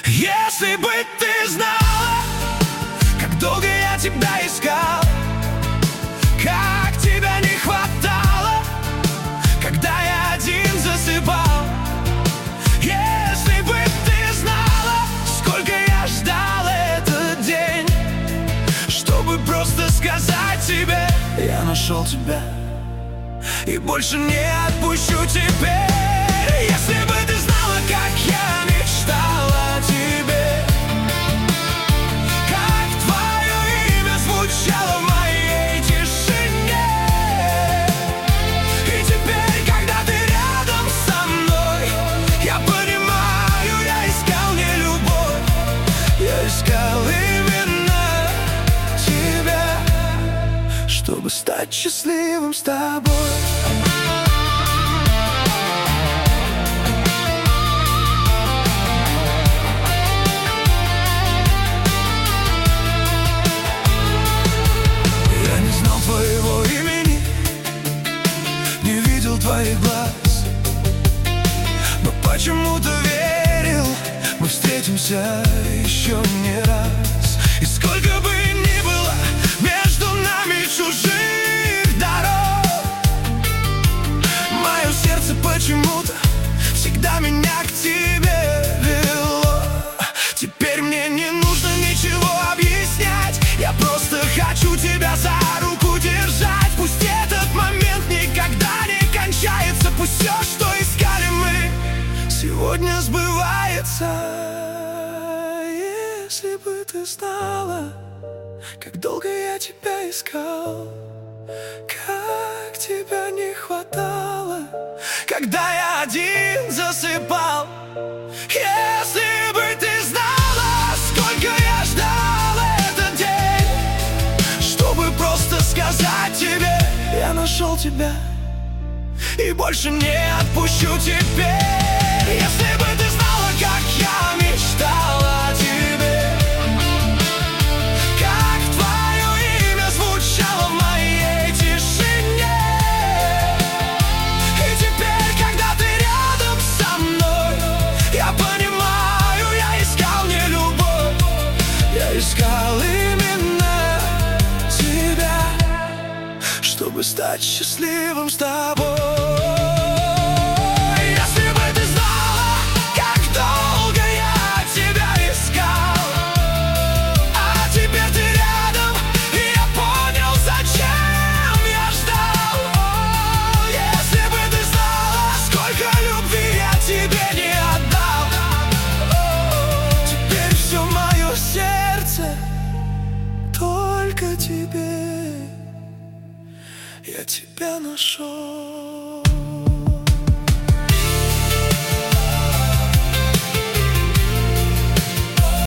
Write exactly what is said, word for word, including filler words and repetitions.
Если бы ты знала, как долго я тебя искал, как тебя не хватало, когда я один засыпал. Если бы ты знала, сколько я ждал этот день, чтобы просто сказать тебе: я нашел тебя и больше не отпущу теперь. Если бы ты знала, как я мечтал о тебе, как твое имя звучало в моей тишине. И теперь, когда ты рядом со мной, я понимаю, я искал не любовь, я искал именно тебя, чтобы стать счастливым с тобой. Твоего имени, не видел твоих глаз, но почему-то верил, мы встретимся еще не раз. И сколько бы ни было между нами чужих дорог, мое сердце почему-то всегда меня к тебе вело. Теперь мне не нужно ничего объяснять, я просто хочу тебя за руку держать. Пусть этот момент никогда не кончается, пусть все, что искали мы, сегодня сбывается. Если бы ты знала, как долго я тебя искал, как тебя не хватало, когда я один засыпал. Если бы ты знала, сколько я ждал этот день, чтобы просто сказать тебе: я нашел тебя и больше не отпущу теперь. Если бы ты знала, как я мечтал о тебе, как твое имя звучало в моей тишине. И теперь, когда ты рядом со мной, я понимаю, я искал не любовь, я искал именно тебя, чтобы стать счастливым с тобой. Если бы ты знала, как долго я тебя искал, а теперь ты рядом, и я понял, зачем я ждал. О, если бы ты знала, сколько любви я тебе не отдал. О, теперь все мое сердце только тебе, я тебя нашел.